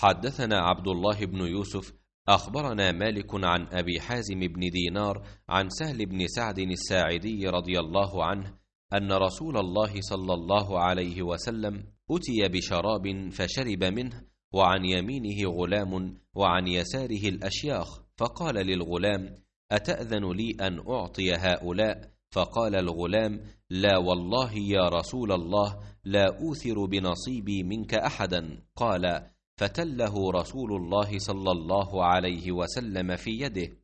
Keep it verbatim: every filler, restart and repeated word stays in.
حدثنا عبد الله بن يوسف أخبرنا مالك عن أبي حازم بن دينار عن سهل بن سعد الساعدي رضي الله عنه أن رسول الله صلى الله عليه وسلم أتي بشراب فشرب منه، وعن يمينه غلام وعن يساره الأشياخ، فقال للغلام: أتأذن لي أن أعطي هؤلاء؟ فقال الغلام: لا والله يا رسول الله، لا أوثر بنصيبي منك أحدا. قال: فتله رسول الله صلى الله عليه وسلم في يده.